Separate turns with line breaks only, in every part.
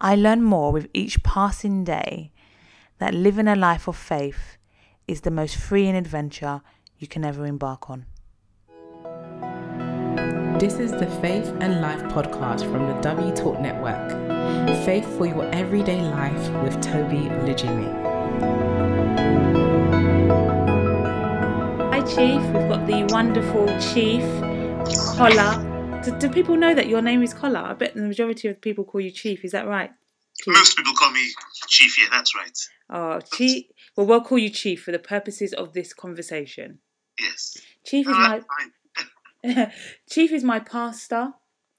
I learn more with each passing day that living a life of faith is the most freeing adventure you can ever embark on.
This is the Faith and Life podcast from the W Talk Network. Faith for your everyday life with Toby Lijimi.
Hi Chief, we've got the wonderful Chief Collar. Do people know that your name is Collar? I bet the majority of people call you Chief, is that right? Chief?
Most people call me Chief, yeah, that's right.
Oh, Chief. Well, we'll call you Chief for the purposes of this conversation.
Yes.
Chief is Chief is my pastor,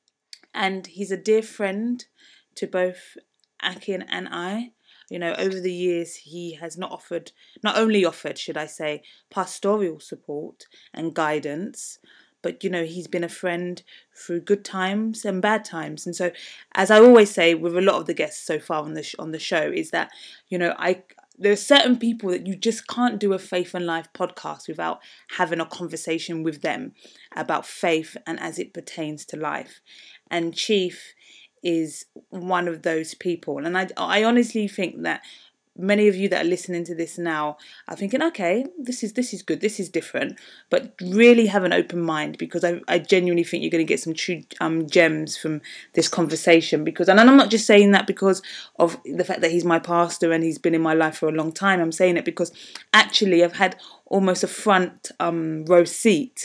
and he's a dear friend to both Akin and I. You know, over the years, he has not only offered, should I say, pastoral support and guidance, but, you know, he's been a friend through good times and bad times. And so, as I always say with a lot of the guests so far on the show, is that, you know, there are certain people that you just can't do a Faith and Life podcast without having a conversation with them about faith and as it pertains to life. And Chief is one of those people. And I honestly think that many of you that are listening to this now are thinking, okay, this is good, this is different, but really have an open mind, because I genuinely think you're going to get some true gems from this conversation. And I'm not just saying that because of the fact that he's my pastor and he's been in my life for a long time. I'm saying it because actually I've had almost a front row seat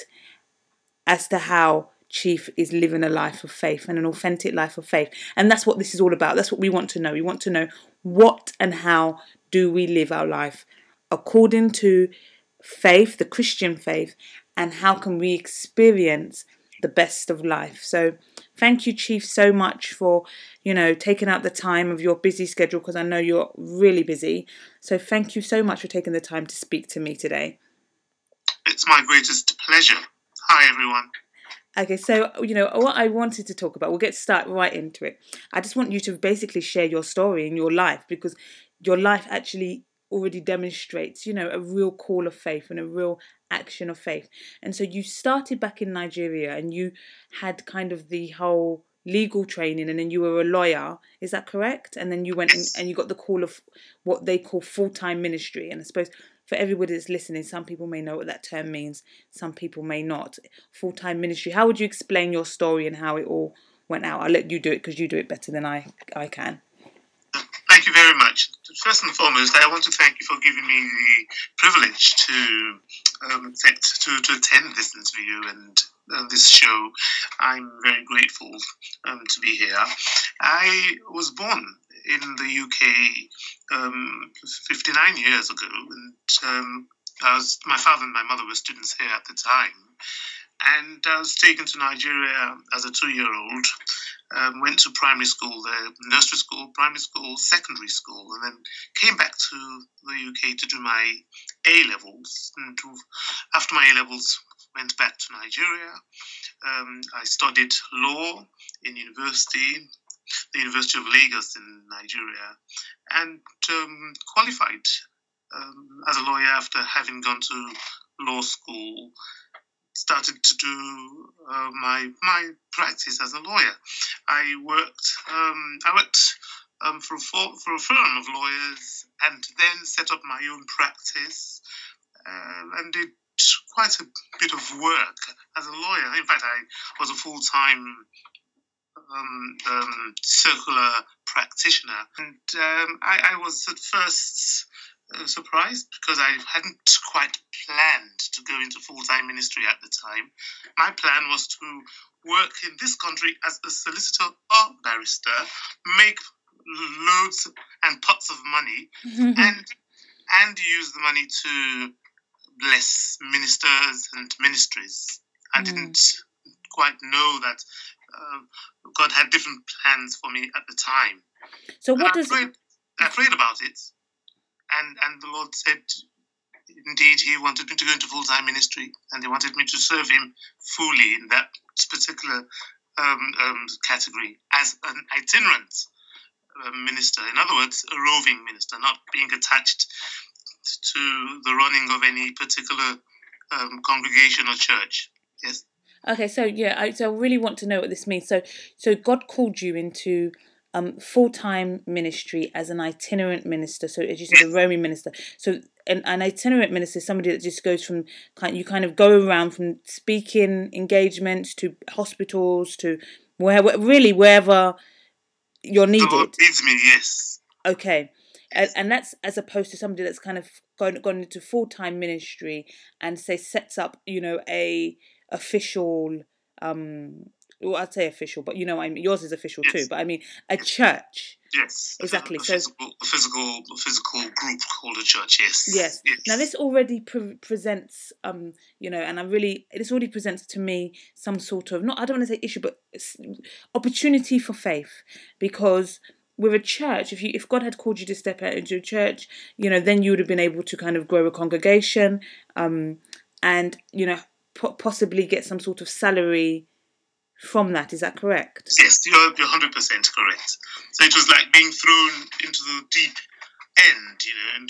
as to how Chief is living a life of faith and an authentic life of faith. And that's what this is all about. That's what we want to know. We want to know what and how do we live our life according to faith, the Christian faith, and how can we experience the best of life. So thank you, Chief, so much for, you know, taking out the time of your busy schedule, because I know you're really busy. So thank you so much for taking the time to speak to me today.
It's my greatest pleasure. Hi, everyone.
Okay, so, you know, what I wanted to talk about, we'll get started right into it. I just want you to basically share your story and your life, because your life actually already demonstrates, you know, a real call of faith and a real action of faith. And so you started back in Nigeria and you had kind of the whole legal training, and then you were a lawyer, is that correct? And then you went and you got the call of what they call full-time ministry. And I suppose for everybody that's listening, some people may know what that term means, some people may not. Full-time ministry. How would you explain your story and how it all went out? I'll let you do it because you do it better than I can.
Thank you very much. First and foremost, I want to thank you for giving me the privilege to attend this interview and this show. I'm very grateful to be here. I was born in the UK 59 years ago, and my father and my mother were students here at the time. And I was taken to Nigeria as a 2-year-old. Went to primary school there, nursery school, primary school, secondary school, and then came back to the UK to do my A-levels. And after my A-levels, went back to Nigeria. I studied law in the University of Lagos in Nigeria, and qualified as a lawyer after having gone to law school. Started to do my practice as a lawyer. I worked for a firm of lawyers, and then set up my own practice and did quite a bit of work as a lawyer. In fact, I was a full-time circular practitioner, and I was at first surprised because I hadn't quite planned to go into full-time ministry at the time. My plan was to work in this country as a solicitor or barrister, make loads and pots of money, and use the money to bless ministers and ministries. I didn't quite know that God had different plans for me at the time.
So
I prayed about it. And the Lord said, indeed, He wanted me to go into full-time ministry, and He wanted me to serve Him fully in that particular category as an itinerant minister. In other words, a roving minister, not being attached to the running of any particular congregation or church. Yes.
Okay, so yeah, I really want to know what this means. So God called you into full-time ministry as an itinerant minister. So as you said, a roaming minister. So an itinerant minister is somebody that just goes from you kind of go around from speaking engagements to hospitals to wherever you're needed.
The Lord needs me, yes.
Okay. And that's as opposed to somebody that's kind of gone into full-time ministry and sets up, a official, well, I'd say official, but I mean, yours is official too, but I mean a church.
Yes,
exactly.
A physical group called a church.
Yes. Now this already presents, and this already presents to me some sort of I don't want to say issue, but opportunity for faith, because with a church, if God had called you to step out into a church, then you would have been able to kind of grow a congregation, and possibly get some sort of salary from that. Is that correct?
Yes, you're 100% correct. So it was like being thrown into the deep end,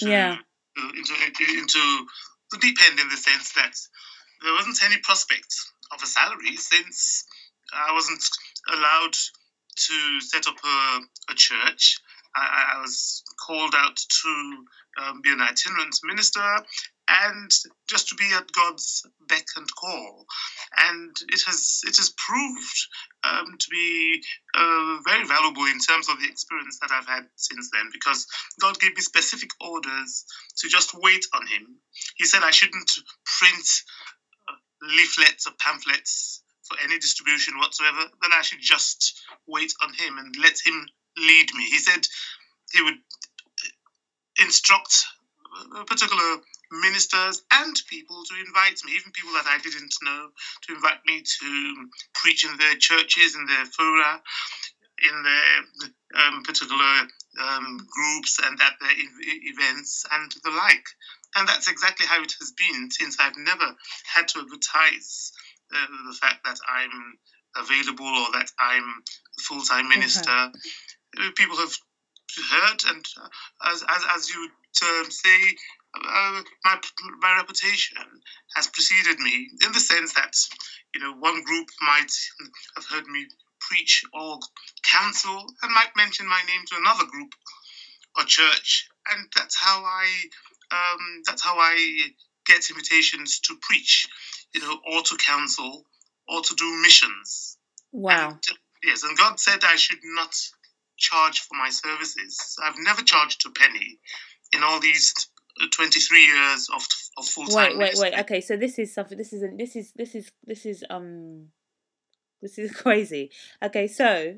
into the deep end, in the sense that there wasn't any prospect of a salary, since I wasn't allowed to set up a church. I was called out to be an itinerant minister and just to be at God's beck and call. And it has proved to be very valuable in terms of the experience that I've had since then, because God gave me specific orders to just wait on Him. He said I shouldn't print leaflets or pamphlets for any distribution whatsoever, that I should just wait on Him and let Him lead me. He said He would instruct particular ministers and people to invite me, even people that I didn't know, to invite me to preach in their churches, in their fora, in their particular groups and at their events and the like. And that's exactly how it has been, since I've never had to advertise the fact that I'm available or that I'm a full-time minister. Mm-hmm. People have heard, and as you would say, my reputation has preceded me, in the sense that one group might have heard me preach or counsel and might mention my name to another group or church, and that's how I get invitations to preach, or to counsel, or to do missions.
Wow.
And, yes, and God said I should not charge for my services. I've never charged a penny in all these 23 years of full-time.
Wait. Okay, so this is something. This is crazy. Okay, so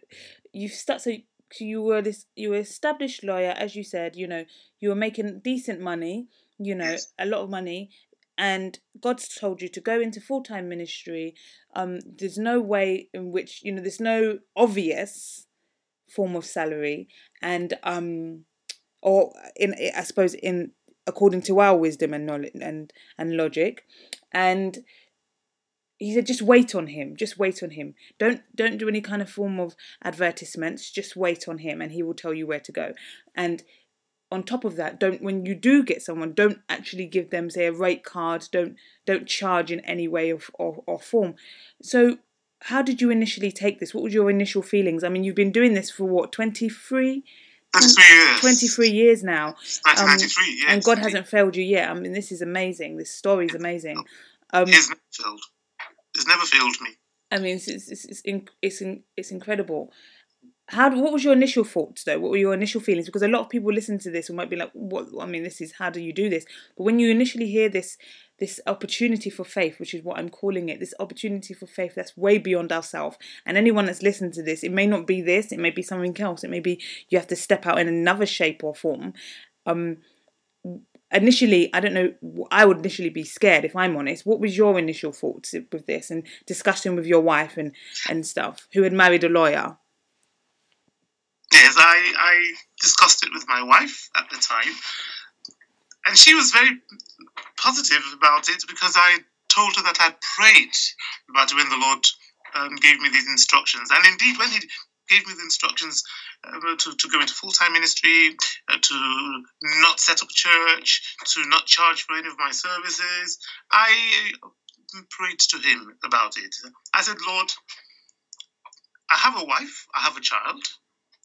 you were established lawyer, as you said. You were making decent money.
Yes.
A lot of money. And God's told you to go into full-time ministry. There's no way in which, there's no obvious form of salary, and or I suppose according to our wisdom and knowledge and logic. And he said, just wait on Him. Don't do any kind of form of advertisements. Just wait on Him, and He will tell you where to go. And on top of that, when you do get someone, don't actually give them, say, a rate card. Don't charge in any way or form. So how did you initially take this? What was your initial feelings? I mean, you've been doing this for what, 23
years?
23 years now.
1993, yes.
And God hasn't failed you yet. I mean, this is amazing. This story is amazing.
He has never failed. He's never failed me.
I mean, it's incredible. What was your initial thoughts, though? What were your initial feelings? Because a lot of people listen to this and might be like, "What? I mean, how do you do this?" But when you initially hear this opportunity for faith, which is what I'm calling it, this opportunity for faith that's way beyond ourselves, and anyone that's listened to this, it may not be this, it may be something else, it may be you have to step out in another shape or form. Initially, I don't know, I would initially be scared, if I'm honest. What was your initial thoughts with this, and discussion with your wife and stuff, who had married a lawyer?
Yes, I discussed it with my wife at the time, and she was very positive about it, because I told her that I prayed about when the Lord gave me these instructions. And indeed, when He gave me the instructions to go into full-time ministry, to not set up a church, to not charge for any of my services, I prayed to Him about it. I said, Lord, I have a wife, I have a child.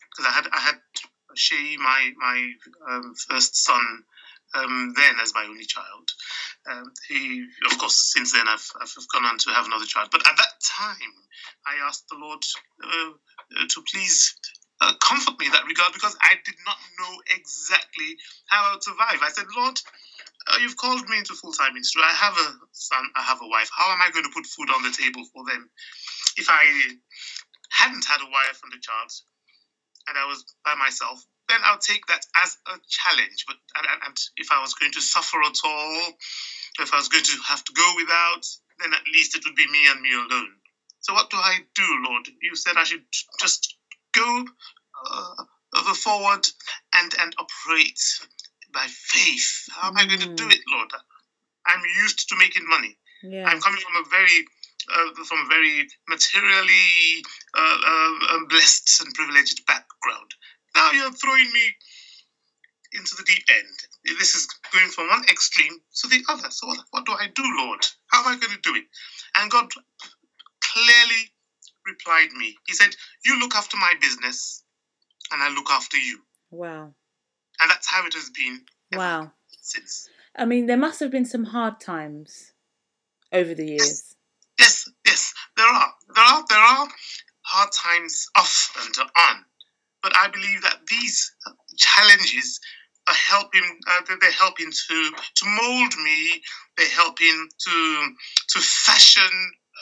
because I had Shay, my first son, then as my only child. He, of course, since then I've gone on to have another child. But at that time, I asked the Lord to please comfort me in that regard, because I did not know exactly how I would survive. I said, Lord, you've called me into full-time ministry. I have a son, I have a wife. How am I going to put food on the table for them? If I hadn't had a wife and a child, and I was by myself, then I'll take that as a challenge. But and if I was going to suffer at all, if I was going to have to go without, then at least it would be me and me alone. So what do I do, Lord? You said I should just go forward and operate by faith. How am I going to do it, Lord? I'm used to making money.
Yeah.
I'm coming from a very materially blessed and privileged background. Now you're throwing me into the deep end. This is going from one extreme to the other. So what do I do, Lord? How am I going to do it? And God clearly replied me. He said, you look after my business and I look after you.
Wow.
And that's how it has been ever since.
I mean, there must have been some hard times over the years.
Yes. There are hard times off and on. But I believe that these challenges are helping. They're helping to mold me. They're helping to fashion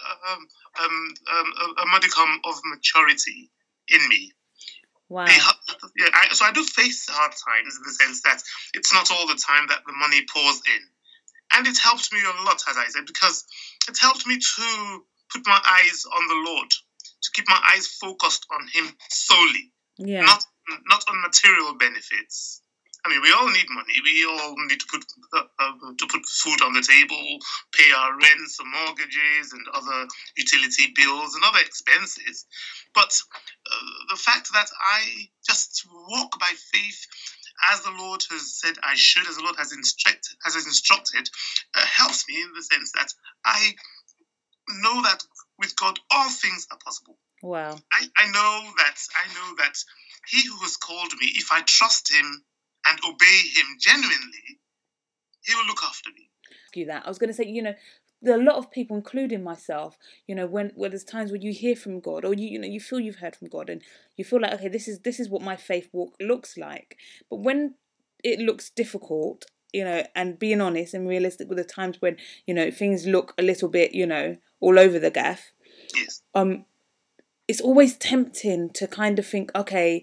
a modicum of maturity in me.
Wow.
So I do face hard times in the sense that it's not all the time that the money pours in. And it helped me a lot, as I said, because it helped me to put my eyes on the Lord, to keep my eyes focused on Him solely, not on material benefits. I mean, we all need money. We all need to put food on the table, pay our rents and mortgages and other utility bills and other expenses. But the fact that I just walk by faith, as the Lord has said I should, as the Lord has instructed, helps me in the sense that I know that with God all things are possible.
Wow.
I know that He who has called me, if I trust Him and obey Him genuinely, He will look after me.
I was going to say, there are a lot of people, including myself, when there's times when you hear from God, or you feel you've heard from God, and you feel like, okay, this is what my faith walk looks like. But when it looks difficult, and being honest and realistic with the times when things look a little bit all over the gaff.
Yes.
It's always tempting to kind of think, okay,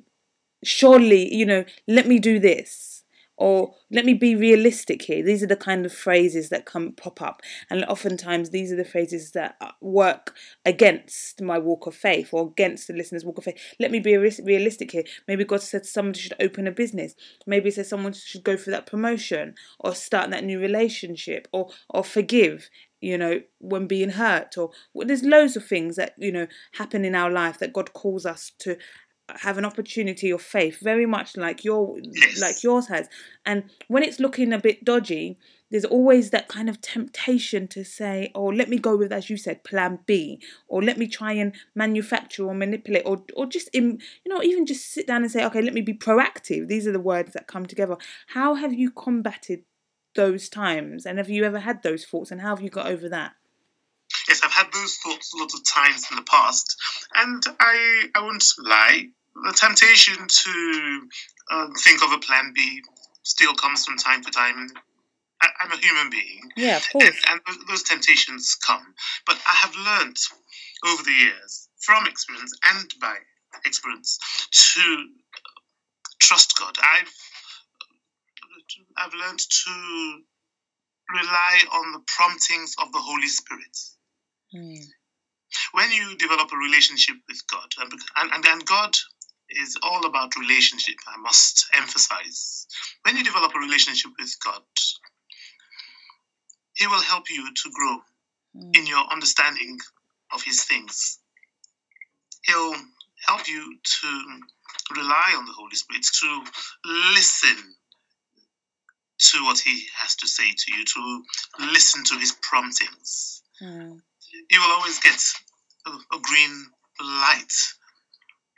surely, let me do this, or let me be realistic here. These are the kind of phrases that pop up, and oftentimes these are the phrases that work against my walk of faith, or against the listener's walk of faith. Let me be realistic here. Maybe God said somebody should open a business. Maybe He said someone should go for that promotion, or start that new relationship, or forgive, when being hurt, or there's loads of things that happen in our life that God calls us to have an opportunity of faith, very much like yours has. And when it's looking a bit dodgy, there's always that kind of temptation to say, oh, let me go with, as you said, plan B, or let me try and manufacture or manipulate, or just even just sit down and say, okay, let me be proactive. These are the words that come together. How have you combated those times, and have you ever had those thoughts, and how have you got over that?
Yes, I've had those thoughts a lot of times in the past, and I won't lie, the temptation to think of a plan B still comes from time to time. I'm a human being.
Yeah, of course.
And those temptations come. But I have learned over the years, from experience and by experience, to trust God. I've learned to rely on the promptings of the Holy Spirit. When you develop a relationship with God, and God is all about relationship, I must emphasize. When you develop a relationship with God, He will help you to grow in your understanding of His things. He'll help you to rely on the Holy Spirit, to listen to what He has to say to you, to listen to His promptings. You will always get a green light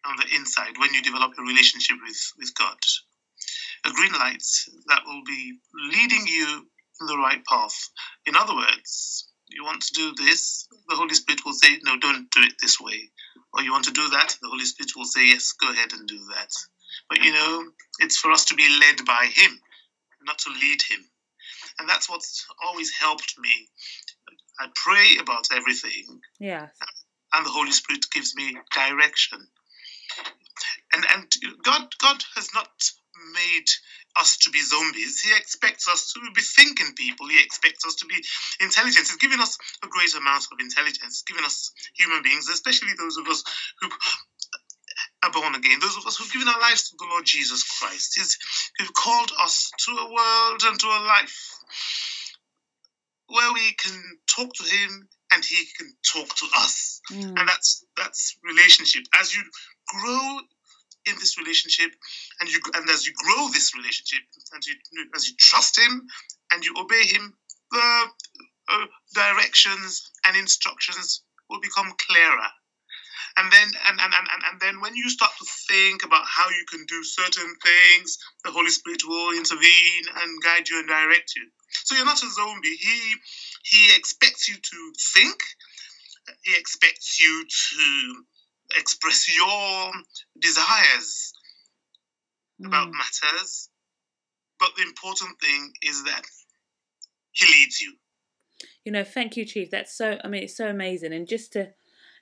on the inside when you develop a relationship with God. A green light that will be leading you in the right path. In other words, you want to do this, the Holy Spirit will say, no, don't do it this way. Or you want to do that, the Holy Spirit will say, yes, go ahead and do that. But it's for us to be led by Him, not to lead Him. And that's what's always helped me. I pray about everything.
Yes.
And the Holy Spirit gives me direction. And God has not made us to be zombies. He expects us to be thinking people. He expects us to be intelligent. He's given us a great amount of intelligence, given us human beings, especially those of us who are born again, those of us who've given our lives to the Lord Jesus Christ. He's called us to a world and to a life where we can talk to Him and He can talk to us. And that's relationship. As you grow in this relationship, and as you grow this relationship, and as you trust Him and you obey Him, the directions and instructions will become clearer. And then when you start to think about how you can do certain things, the Holy Spirit will intervene and guide you and direct you. So you're not a zombie. He expects you to think. He expects you to express your desires about matters. But the important thing is that He leads you.
Thank you, Chief. That's it's so amazing. And just to,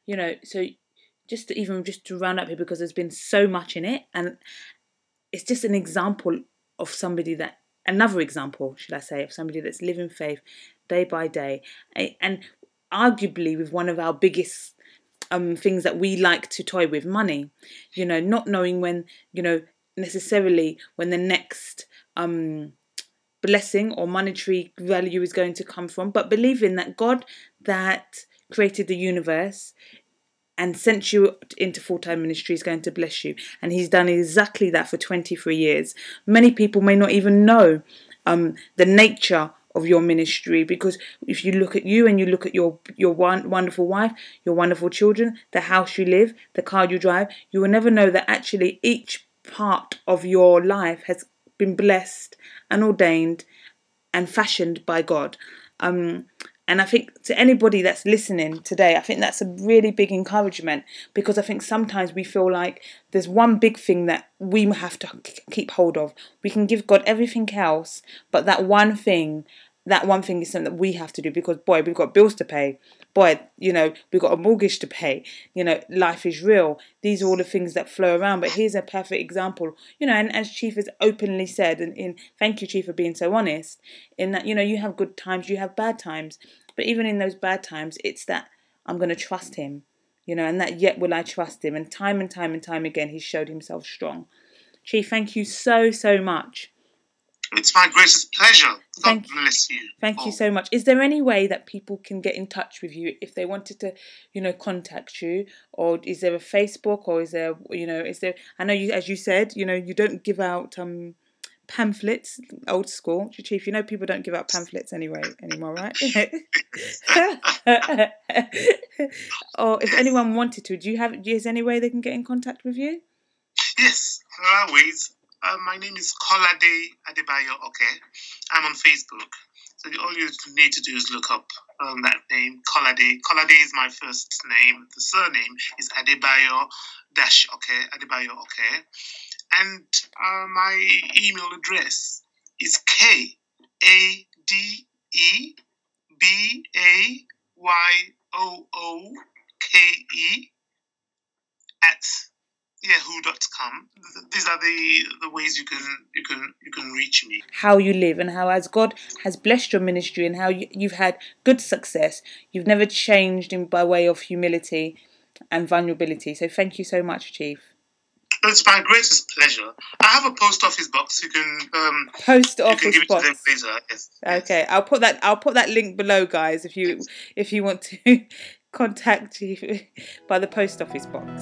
just to round up here, because there's been so much in it, and it's just an example of another example, should I say, of somebody that's living faith day by day, and arguably with one of our biggest things that we like to toy with, money, not knowing when, necessarily when the next blessing or monetary value is going to come from, but believing that God that created the universe and sent you into full-time ministry is going to bless you. And He's done exactly that for 23 years. Many people may not even know the nature of your ministry, because if you look at you and you look at your wonderful wife, your wonderful children, the house you live, the car you drive, you will never know that actually each part of your life has been blessed and ordained and fashioned by God. And I think to anybody that's listening today, I think that's a really big encouragement, because I think sometimes we feel like there's one big thing that we have to keep hold of. We can give God everything else, but that one thing is something that we have to do, because, boy, we've got bills to pay. Boy, we've got a mortgage to pay. Life is real. These are all the things that flow around. But here's a perfect example, and as Chief has openly said, and thank you, Chief, for being so honest, in that, you have good times, you have bad times. But even in those bad times, it's that I'm going to trust Him, and that yet will I trust Him. And time again, He's showed Himself strong. Chief, thank you so, so much.
It's my greatest pleasure. God bless you.
Thank you so much. Is there any way that people can get in touch with you if they wanted to, contact you? Or is there a Facebook, or is there, I know you, as you said, you don't give out pamphlets, old school. Chief, people don't give out pamphlets anymore, right? Or if anyone wanted to, is there any way they can get in contact with you?
Yes, there are ways. My name is Kolade Adebayo Oke. I'm on Facebook. So all you need to do is look up that name, Kolade. Kolade is my first name. The surname is Adebayo-Oke, Adebayo Oke. And my email address is KADEBAYOOKE@yahoo.com. These are the ways you can reach me.
How you live, and how, as God has blessed your ministry, and how you've had good success, you've never changed by way of humility and vulnerability. So thank you so much, Chief.
It's my greatest pleasure. I have a post office box. You can
post office
you can give
box.
It to them later. Yes.
Okay, I'll put that link below, guys. If you want to contact you by the post office box.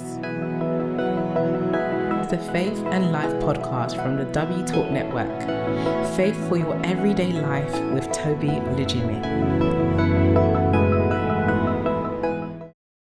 The Faith and Life podcast from the W Talk Network. Faith for your everyday life with Toby Lijimi.